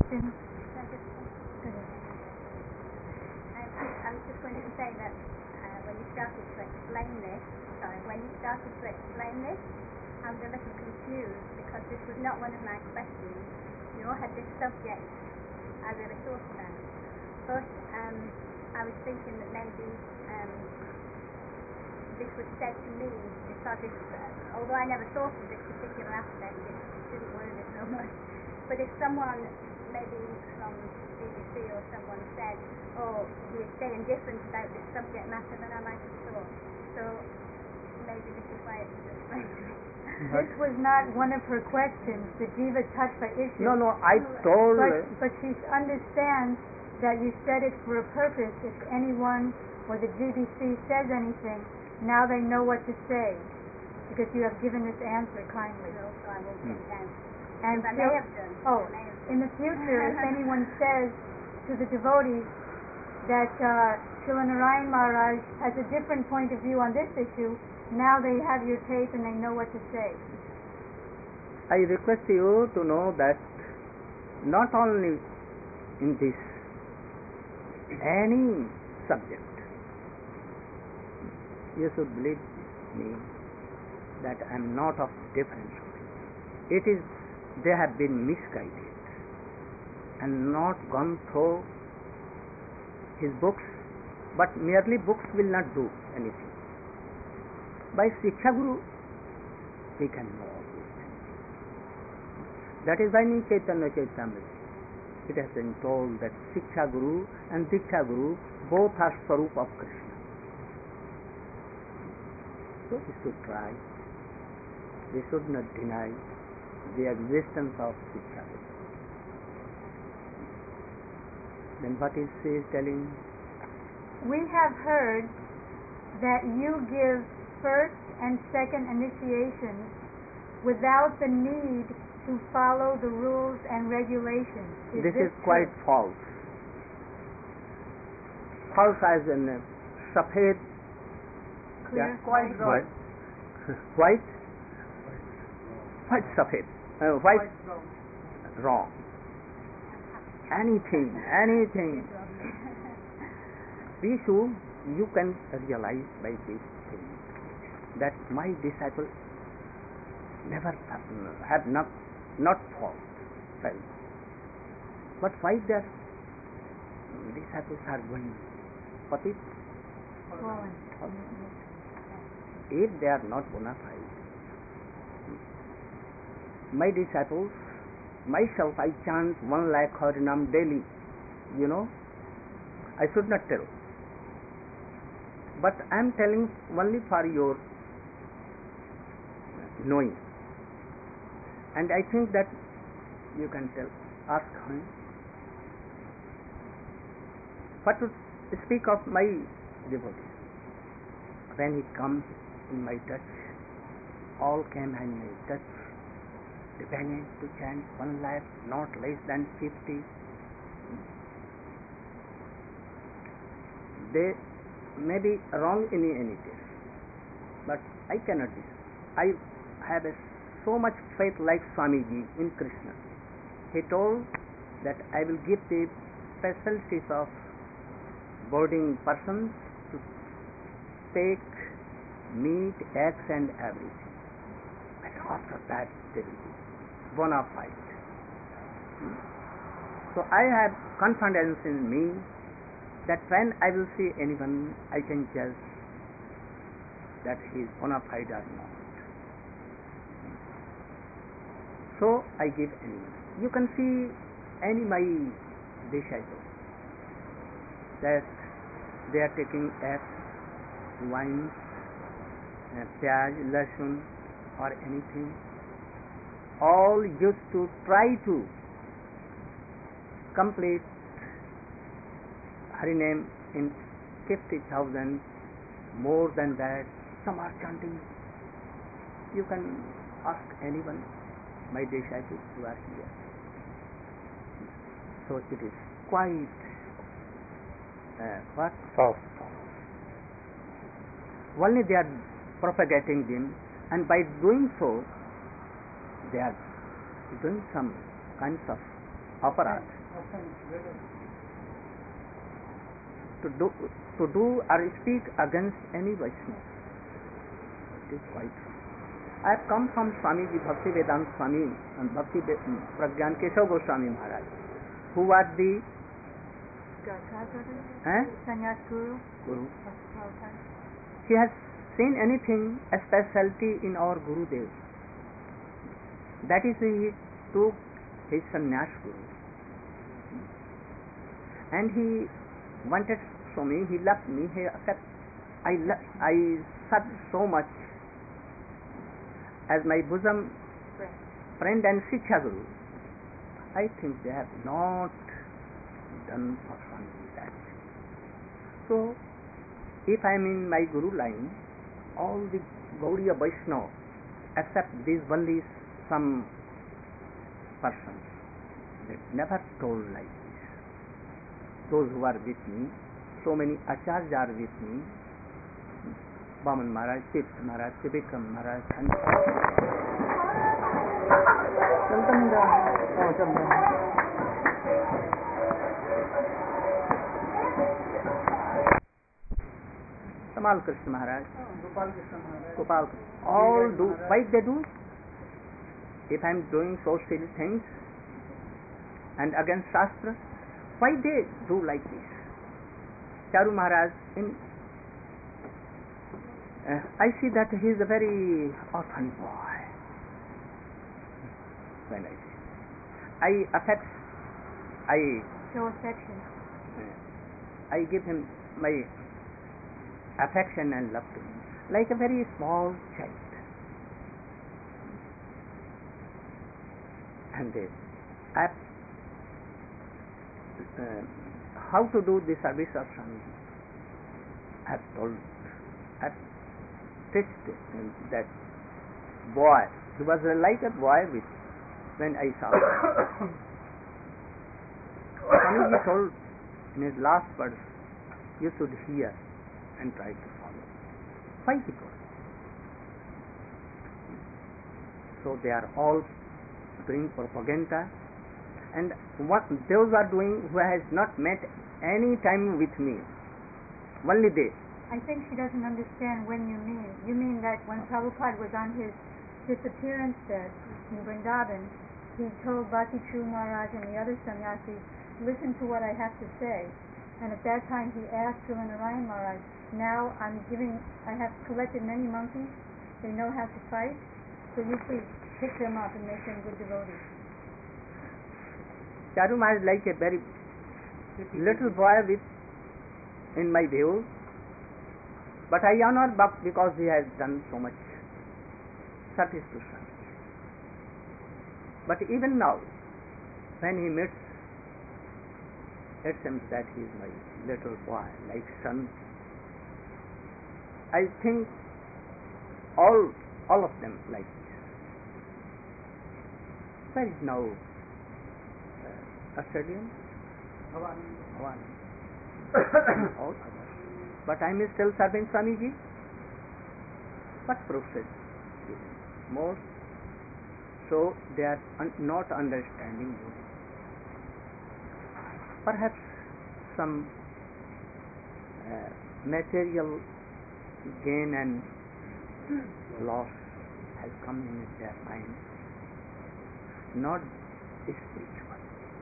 question? I just Go ahead. I was just going to say that when you started to explain this, I was a little confused because this was not one of my questions. You all had this subject I really thought about. But I was thinking that maybe this was said to me because although I never thought of this particular aspect, it didn't word it so much. But if someone, maybe from BBC or someone said, oh, he is saying different about this subject matter than I might have thought. So maybe this is why it was explained to me. This was not one of her questions, the Jiva Tattva issue. No, I told... But she understands that you said it for a purpose. If anyone or the GBC says anything, now they know what to say, because you have given this answer kindly. So I won't take it down. And I may have done. In the future, if anyone says to the devotees that Srila Narayan Maharaj has a different point of view on this issue, now they have your tape and they know what to say. I request you to know that not only in this, any subject, you should believe me that I am not of different opinion. It is, they have been misguided and not gone through his books, but merely books will not do anything. By Shiksha Guru, we can know all these things. That is why in Chaitanya Charitamrita it has been told that Shiksha Guru and Diksha Guru both are Swarup of Krishna. So we should try. We should not deny the existence of Shiksha Guru. Then what is she telling? We have heard that you give first and second initiations without the need to follow the rules and regulations. This is quite false. False as in Safed. Clear? Yeah. Quite right. White? White Safed. White wrong. Anything. You can realize by this thing that my disciples never have not failed. But why their disciples are going patit? If they are not bona fide, my disciples, myself, I chant 1 lakh Harinam daily. I should not tell. But I am telling only for your knowing. And I think that you can tell. Ask him. What to speak of my devotee? When he comes in my touch, all came in my touch. They began to chant 1 lakh, not less than 50. They may be wrong in any case, but I cannot be. I have so much faith like Swamiji in Krishna. He told that I will give the facilities of boarding persons to take meat, eggs and everything. But after that they will be bona fide. So I have confidence in me that when I will see anyone, I can judge that he is bona fide or not. So I give anyone. You can see any my disciples that they are taking eggs, wine, pyaj, lasun or anything. All used to try to complete Hari name in 50,000, more than that. Some are chanting. You can ask anyone, my disciples who are here. So it is quite false. Only they are propagating them, and by doing so, they are doing some kinds of aparat. To do or speak against any Vaishnava, it is quite wrong. I have come from Swamiji Bhakti Vedanta Swami and Bhakti Pragyan Keshav Goswami Maharaj, who was the Sannyas Guru. He has seen anything a specialty in our Gurudev. That is why he took his sannyas Guru. And he wanted so me, he loved me, he accepted. I served so much as my bosom friend and Shiksha Guru. I think they have not done for Swami that. So, if I am in my Guru line, all the Gaudiya Vaishnava, except these only some persons, they never told like this. Those who are with me, so many acharyas are with me, Vaman Maharaj, Tirtha Maharaj, Tribikram Maharaj, and Tamal Krishna Maharaj, Gopal Krishna, all do. Why they do? If I am doing so silly things and against Shastra, why they do like this? Charu Maharaj, I see that he is a very orphan boy. When I see, I Show affection. I give him my affection and love to him, like a very small child. And how to do the service of Swamiji? I have told, I have tested that boy. He was like a boy with when I saw him. Swamiji told in his last words, you should hear and try to follow. Why he told? So they are all doing propaganda, and what those are doing who has not met any time with me, only they. I think she doesn't understand when you mean. You mean that when Prabhupada was on his disappearance bed in Vrindavan, he told Bhakti True Maharaj and the other sannyasis, listen to what I have to say. And at that time he asked Srila Narayan Maharaj, now I have collected many monkeys, they know how to fight, so you please pick them up and make them good devotees. Charu Maharaj like a very little boy in my view, but I honor Bhakt because he has done so much service to Swami. But even now, when he meets, it seems that he is my little boy, like son. I think all of them like this. Where is now Australian? Havan. All others. But I am still serving Swamiji. What process? Most. So they are not understanding you. Perhaps some material gain and loss has come in their mind, not spiritual.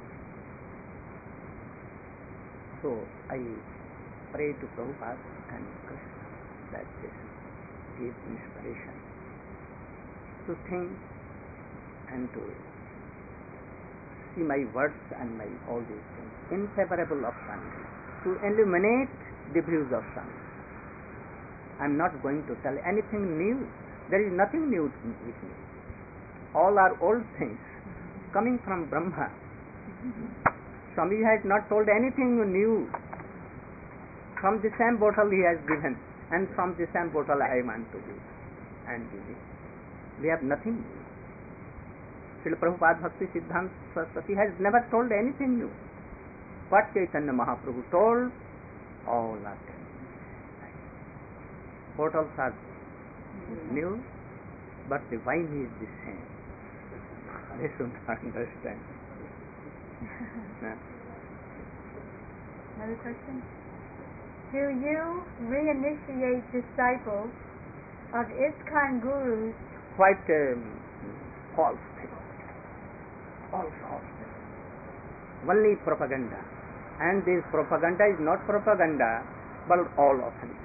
So I pray to Prabhupada and Krishna that this give inspiration to think and to see my words and my all these things in favorable of Swami, to illuminate the views of Swami. I am not going to tell anything new. There is nothing new with me. All are old things coming from Brahma. Swami has not told anything new. From the same bottle he has given, and from the same bottle I want to give and give it. We have nothing new. Srila Prabhupada Bhakti Siddhanta Saraswati has never told anything new. What Chaitanya Mahaprabhu told, all are new. Bottles are new, but the wine is the same. They should understand. Another question? Do you reinitiate disciples of ISKCON gurus? Quite false thing. False. Only propaganda. And this propaganda is not propaganda, but all offensive.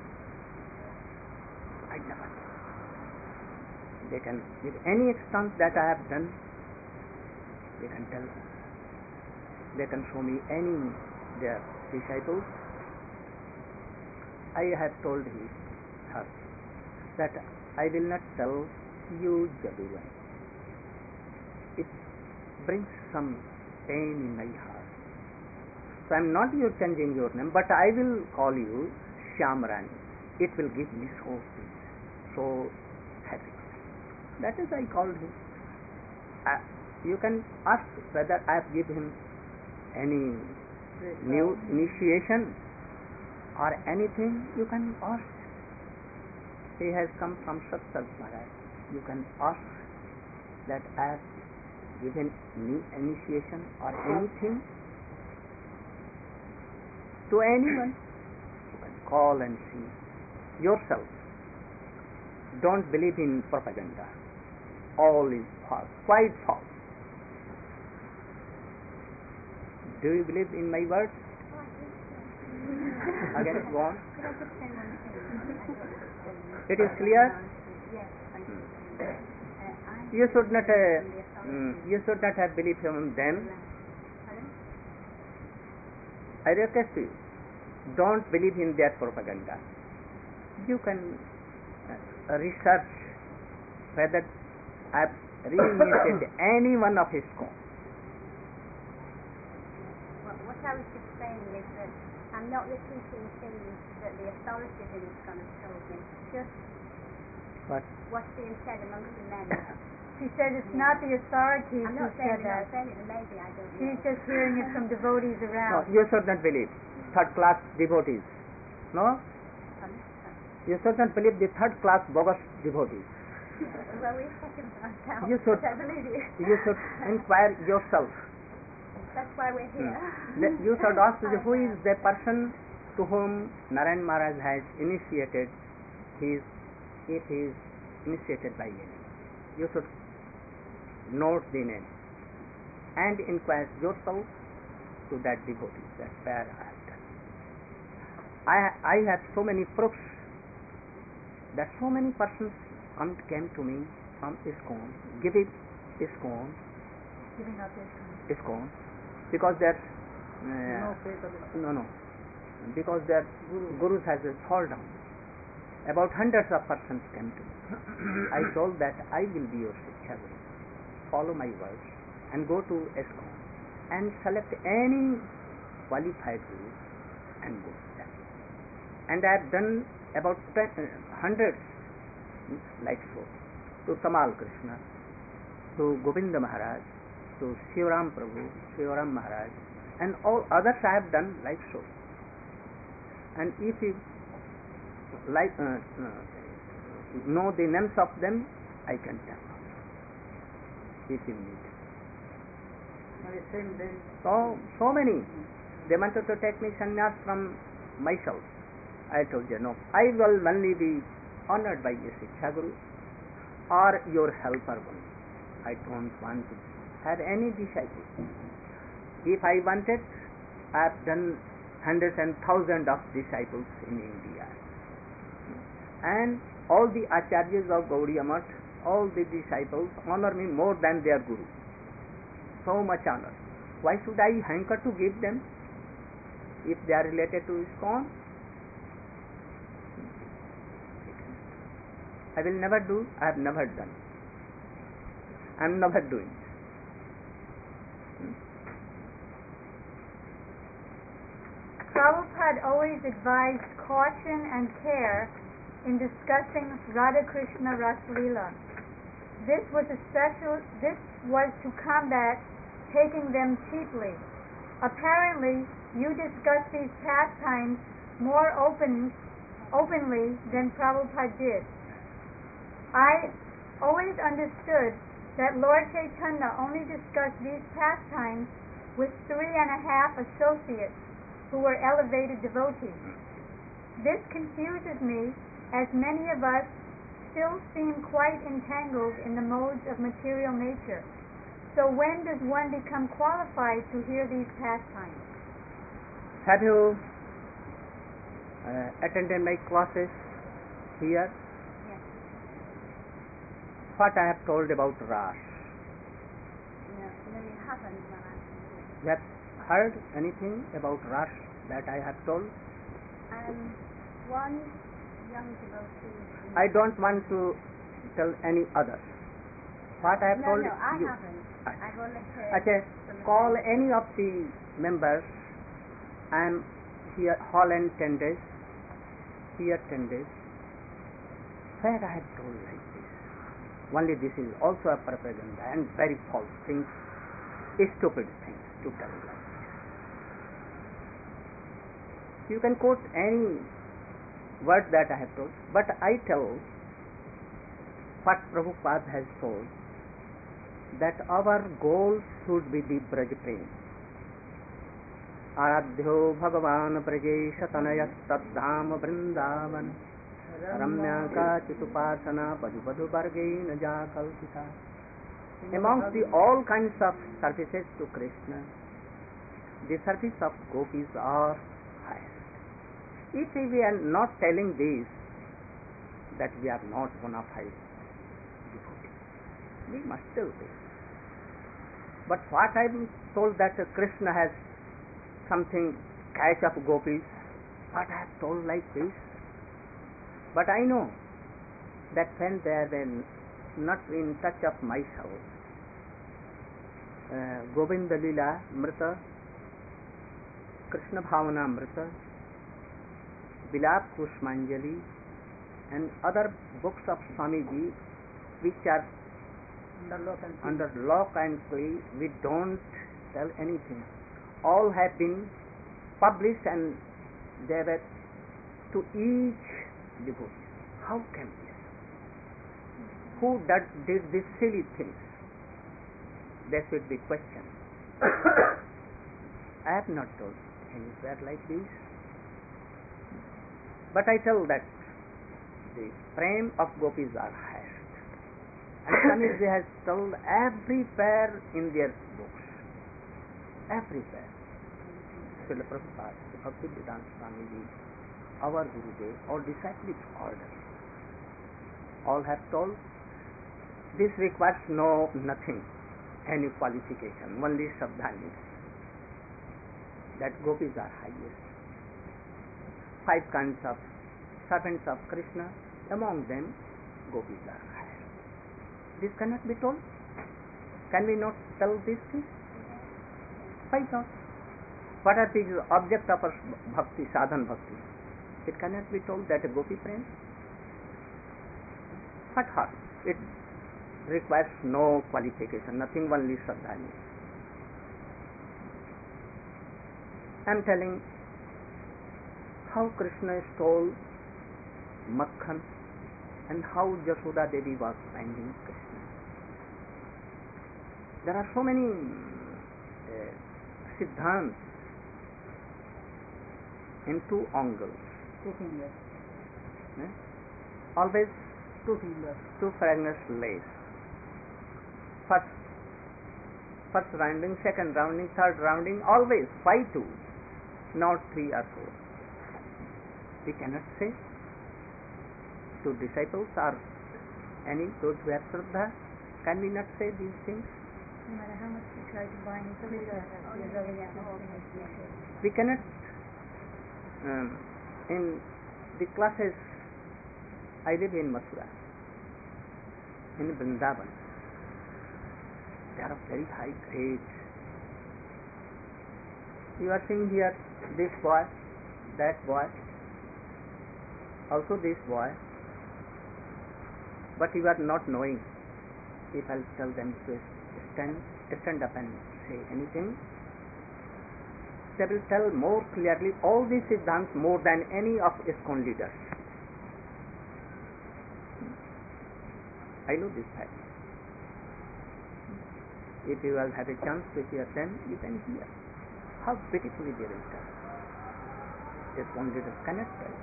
I never. They can, with any extent that I have done, they can tell. They can show me any their disciples. I have told her that I will not tell you Jadurai. It brings some pain in my heart. So I am not changing your name, but I will call you Shyamrani. It will give me so peace, so happiness. That is I called him. You can ask whether I have given him any new initiation or anything. You can ask. He has come from Satsang Maharaj. You can ask that I have given new initiation or anything to anyone. You can call and see yourself. Don't believe in propaganda. All is false, quite false. Do you believe in my words? Again, go on. It is clear. You should not have believed him then. I request you, don't believe in their propaganda. You can research whether I have reinitiated any one of his cause. What I was just saying is that I'm not repeating things that the authorities in ISKCON have told me. Just what's being said amongst the men. She said it's not the authorities I'm who not said saying that. maybe I don't know. She's just hearing it from devotees No, around. you should not believe third-class devotees. No? You should not believe the third-class bogus devotees. Well, we're talking about ourselves. You should, I believe you. you should inquire yourself. That's why we're here. You should ask who is the person to whom Narayan Maharaj has initiated if he is initiated by any. You should note the name and inquire yourself to that devotee. That's where I have done. I have so many proofs that so many persons came to me from ISKCON, giving ISKCON, because their because their gurus has fall down. About hundreds of persons came to me. I told that I will be your Shiksha Guru. Follow my words and go to ISKCON and select any qualified guru and go to them. And I have done about hundreds like so, to Tamal Krishna, to Govinda Maharaj, to Shivaram Prabhu, Shivaram Maharaj, and all others I have done like so. And if you like know the names of them, I can tell if you need. So many. They wanted to take me sannyas from myself. I told you, no, I will only be honored by your Shiksha Guru or your helper only. I don't want to have any disciple. If I wanted, I have done hundreds and thousands of disciples in India. And all the acharyas of Gaudiya Math, all the disciples honor me more than their guru. So much honor. Why should I hanker to give them if they are related to ISKCON? I will never do, I have never done. I am never doing. Prabhupada always advised caution and care in discussing Radha Krishna Rasalila. This was to combat taking them cheaply. Apparently, you discuss these pastimes more openly than Prabhupada did. I always understood that Lord Chaitanya only discussed these pastimes with 3.5 associates who were elevated devotees. This confuses me, as many of us still seem quite entangled in the modes of material nature. So when does one become qualified to hear these pastimes? Have you attended my classes here? Yes. What I have told about Ras? No, you haven't, Maharaj. You have heard anything about Ras that I have told? One young devotee. I don't want to tell any others. What I have told No, I you. haven't. I've only heard. Okay, call any of the members. I am here Holland 10 days, here 10 days. Where I have told like this. Only this is also a propaganda and very false things, stupid things to tell like this. You can quote any word that I have told, but I tell what Prabhupada has told, that our goal should be the Braj Prem. Aradhyo Bhagavan Brajesh Tanayastadham Vrindavan Ramya Chitupasana Padupadu Vargain Jakalpita. Amongst the all kinds of services to Krishna, the service of gopis are highest. If we are not telling this, that we are not bona fide devotees, we must tell this. But what I am told, that Krishna has something catch of gopis, what I have told like this. But I know that when they are not in touch of myself, Govinda Lila Mrita, Krishna Bhavana Mrita, Vilap Kushmanjali, and other books of Swamiji which are under lock and key, we don't tell anything. All have been published and they were to each devotee. How can this? Who did these silly things? There should be questioned. I have not told anywhere like this. But I tell that the prem of gopis are highest. And Swamiji has told everywhere in their books. Everywhere. Srila Prabhupada, Bhaktivedanta Swamiji, our Gurudev, our disciples order, all have told this requires nothing, any qualification, only Shraddha needs. That gopis are highest. 5 kinds of servants of Krishna, among them gopis are highest. This cannot be told. Can we not tell these things? Why not? What are the object of our bhakti, sadhan bhakti? It cannot be told that a gopi prem. What harm? It requires no qualification, nothing, only Shraddha. I am telling how Krishna stole Makhan and how Jashoda Devi was finding Krishna. There are so many siddhants in 2 angles. 2 fingers. Always 2 fingers. 2 fingers lace. First rounding, second rounding, third rounding, always 5 2, not 3 or 4. We cannot say to disciples or any those who have Shraddha, can we not say these things? No matter how much we try to bind Krishna, we cannot. In the classes, I live in Mathura, in Vrindavan. They are of very high grade. You are seeing here this boy, that boy, also this boy, but you are not knowing. If I'll tell them to stand up and say anything, they will tell more clearly all these siddhants more than any of ISKCON leaders. I know this fact. If you will have a chance to hear them, you can hear how beautifully they will tell. A spontaneous cannot tell.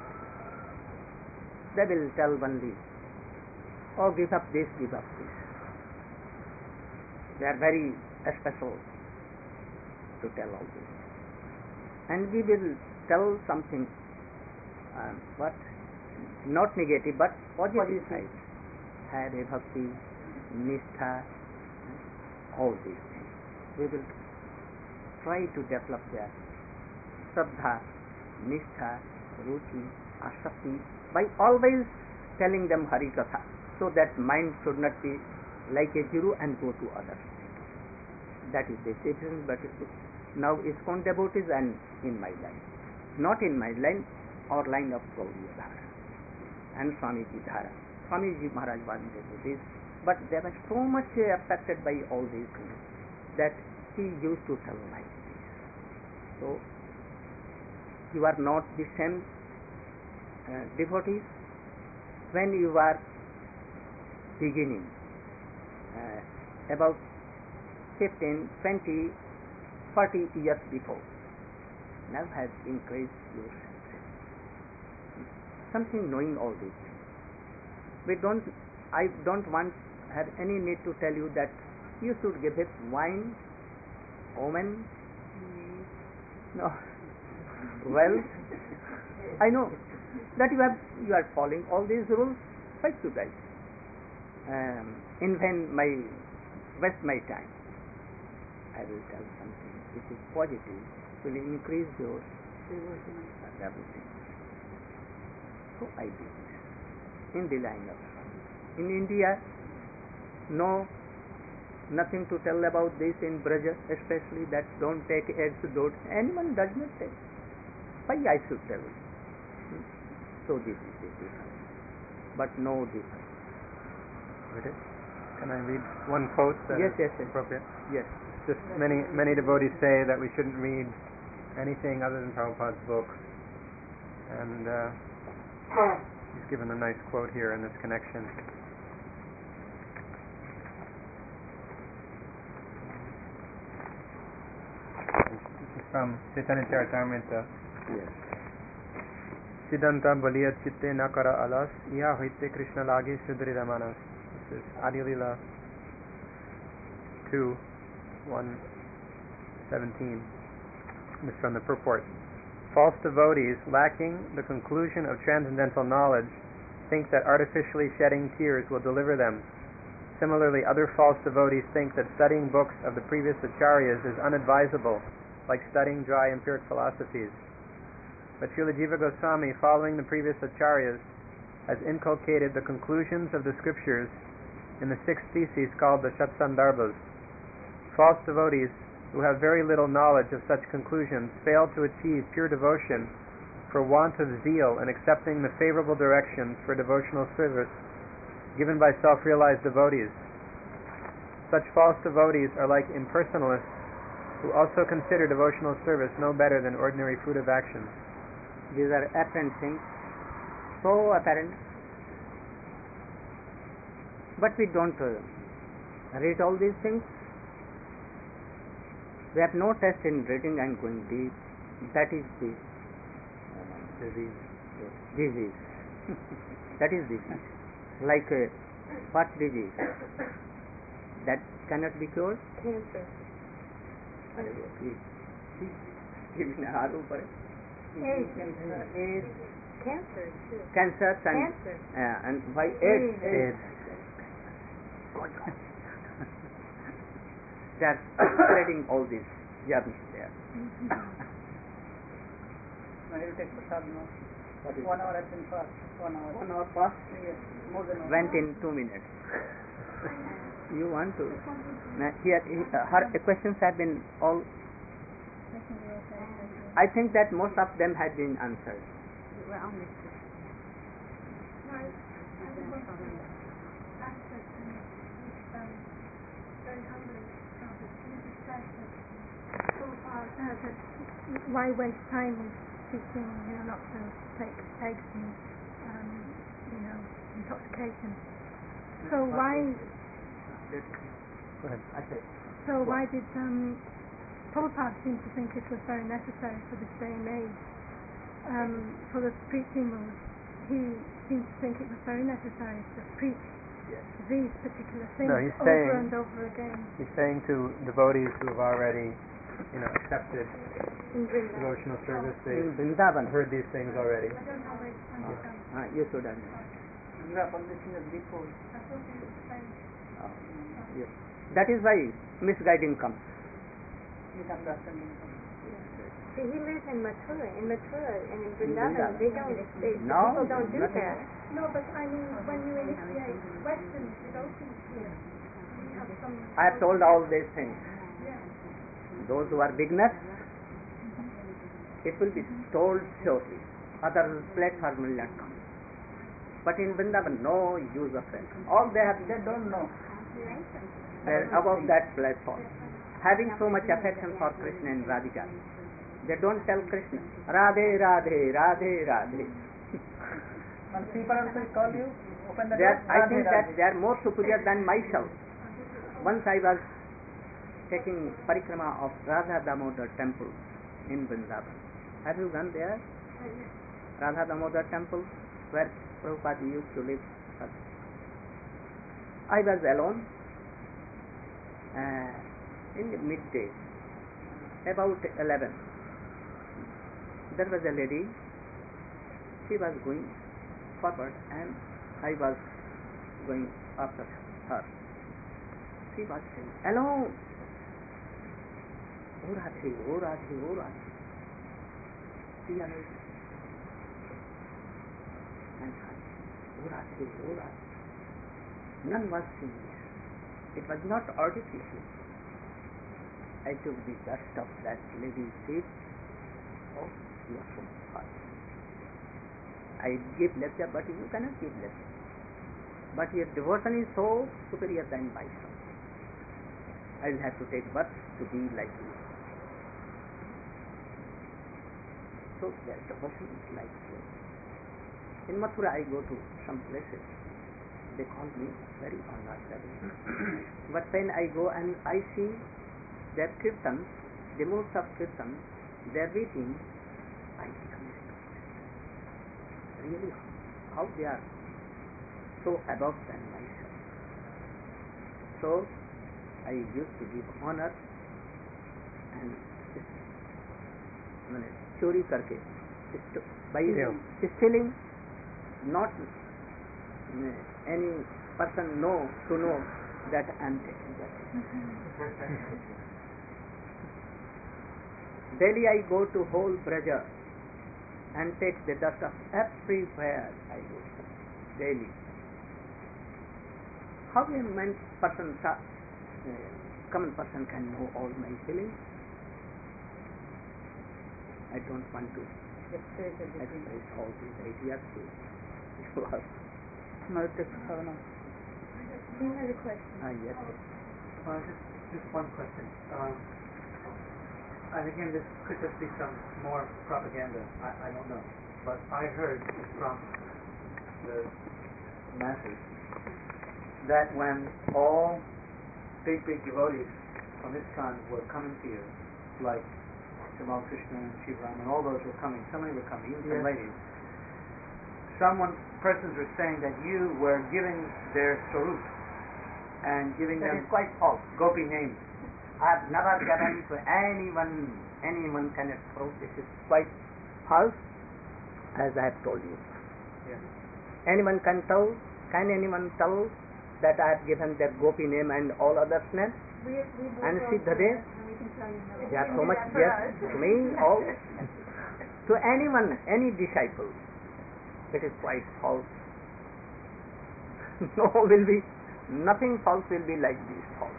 They will tell only, oh, give up this, give up this. They are very special to tell all this. And we will tell something, what? Not negative, but positive side. Have a bhakti, nishtha, all these things. We will try to develop their shraddha, nishtha, ruchi, asakti by always telling them Hari Katha, so that mind should not be like a guru and go to others. That is the difference. But now ISKCON devotees and in my line, not in my line or line of Gaudiya Dhara and Swamiji Dhara. Swamiji Maharaj was devotees, but they were so much affected by all these things that he used to tell like this. So you are not the same devotees when you are beginning about 15, 20, 40 years before. Now has increased your senses. Something knowing all these things. I don't have any need to tell you that you should give it wine, omen, no, wealth. I know that you are following all these rules. Why should I waste my time? I will tell something which is positive, will increase your everything. So I do this in the line of Swami. In India, no, nothing to tell about this in Braja, especially that don't take eggs, don't. Anyone does not take. Why I should tell? So this is the difference, but no difference. Can I read one quote that yes, is yes. appropriate? Yes. Just many devotees say that we shouldn't read anything other than Prabhupada's books, and he's given a nice quote here in this connection. This is from Chaitanya Charitamrita. Yes. Siddhanta Baliya Chitte Nakara Alas Iya Hoite Krishna Lagi Sudrida Manas. This is Adi Lila 2, 1:17. This is from the purport. False devotees, lacking the conclusion of transcendental knowledge, think that artificially shedding tears will deliver them. Similarly, other false devotees think that studying books of the previous acharyas is unadvisable, like studying dry empiric philosophies. But Srila Jiva Goswami, following the previous acharyas, has inculcated the conclusions of the scriptures in the 6th thesis called the Shatsandarbhas. False devotees, who have very little knowledge of such conclusions, fail to achieve pure devotion for want of zeal in accepting the favorable directions for devotional service given by self-realized devotees. Such false devotees are like impersonalists who also consider devotional service no better than ordinary fruitive actions. These are apparent things, so apparent, but we don't read all these things. We have no test in reading and going deep. That is the disease. That is disease. Like what disease? That cannot be cured? Cancer. AIDS. Cancer too. Cancers and Cancer. And why AIDS? AIDS. They are spreading all these germs there. Now you take prasad now. What is 1 hour has been passed. 1 hour. 1 hour past? Yes, more than 1 Went hour. in 2 minutes. You want to? Here, her questions have been all. I think that most of them had been answered. We're on this. Why waste time teaching not to take eggs and intoxication? So why Go ahead. So why did Prabhupada seem to think it was very necessary for this day and age, for the preaching mode? He seems to think it was very necessary to preach these particular things over and over again. He's saying to devotees who have already, accepted devotional service, they've heard these things already. You should understand. You are publishing a before. Yes. That is why misguiding comes. Misunderstanding. See, he lives in Mathura. In Mathura and in Vrindavan, No, people don't do nothing. that. No, but I mean, when you initiate Western devotees here, we have some... I have told all these things. Those who are beginners, it will be told shortly. Other platform will not come. But in Vrindavan, no use of it. All they don't know. They're above that platform. Having so much affection for Krishna and Radhika, they don't tell Krishna, Radhe, Radhe, Radhe, Radhe. When people also call you, open the I door. think that they are more superior than myself. Once I was taking parikrama of Radha Damodar temple in Vrindavan. Have you gone there? Radha Damodar temple, where Prabhupada used to live. I was alone in the midday, about 11. There was a lady, she was going forward and I was going after her. She was saying, alone, O Radhe, O Radhe, O Radhe. She always and O Radhe, O Radhe. None was seeing this. It was not artificial. I took the dust of that lady's feet. Oh, you are so hot. I give lecture, but you cannot give lecture. But your devotion is so superior than myself. I will have to take birth to be like you. So their devotion is like this. In Mathura, I go to some places. They call me very honorable. But when I go and I see their kirtan, the modes of kirtan, their reading, I become astonished. Really, how they are so above than myself. So I used to give honor and chori karke, by stealing, not any person know that I am taking that. Daily I go to whole Braja and take the dust of everywhere I go. Daily. How a common person can know all my feelings? I don't want to express all these ideas to you. No, it takes no. You had a question. Yes. Just one question. And again, this could just be some more propaganda. I don't know. But I heard from the masses that when all big devotees from ISKCON were coming here, like Tamal Krishna and Shivaram and all those were coming, so many were coming, even some ladies, persons were saying that you were giving their swarup and giving That them is quite false. gopi names. I have never given to anyone cannot prove this is quite false, as I have told you. Yes. Can anyone tell that I have given their gopi name and all others' names? And Siddhade? They are so much yes to me, all. To anyone, any disciple, it is quite false. Nothing false will be like this false.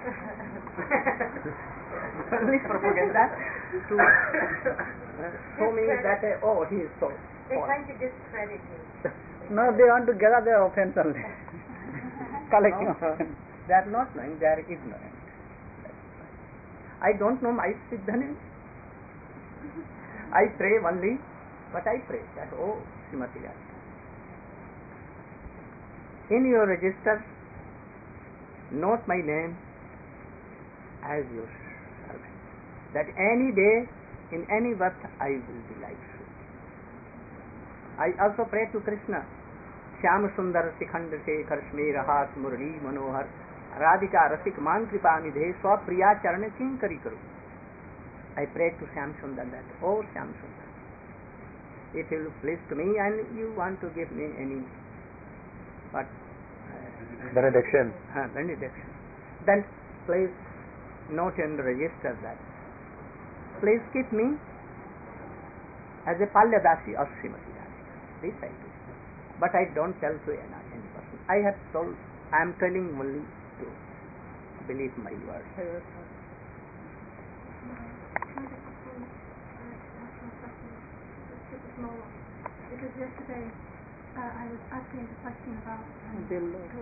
Only propaganda to show me that he is so They're false. trying to discredit you. No, they want to gather their offense only. Collecting offense. They are not knowing, they are ignorant. I don't know my Siddha name. I pray only, but I pray that, Srimati Radhika. In your register, note my name as your servant, that any day, in any birth, I will be like you. I also pray to Krishna, Shyam Sundar Sikhand Shekhar Shmir Haat Murli Manohar Radhika Rasik Man Kripa Nidhe Swa Priya Charane Kinkari Karu. I pray to Shyam Sundar that, oh Shyam Sundar, if you will please to me and you want to give me any benediction, then please note and register that. Please keep me as a Palyadasi of Srimati Radhika. This I do. But I don't tell to any person. I am telling only to believe my words. Because yesterday I was asking a question about the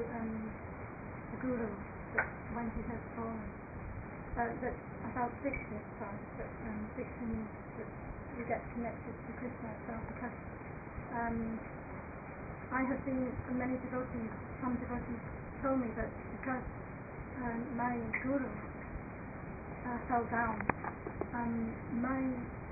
guru when he has fallen. About diction, diction means that you get connected to Krishna itself, because I have seen many devotees, some devotees told me that because my guru fell down, my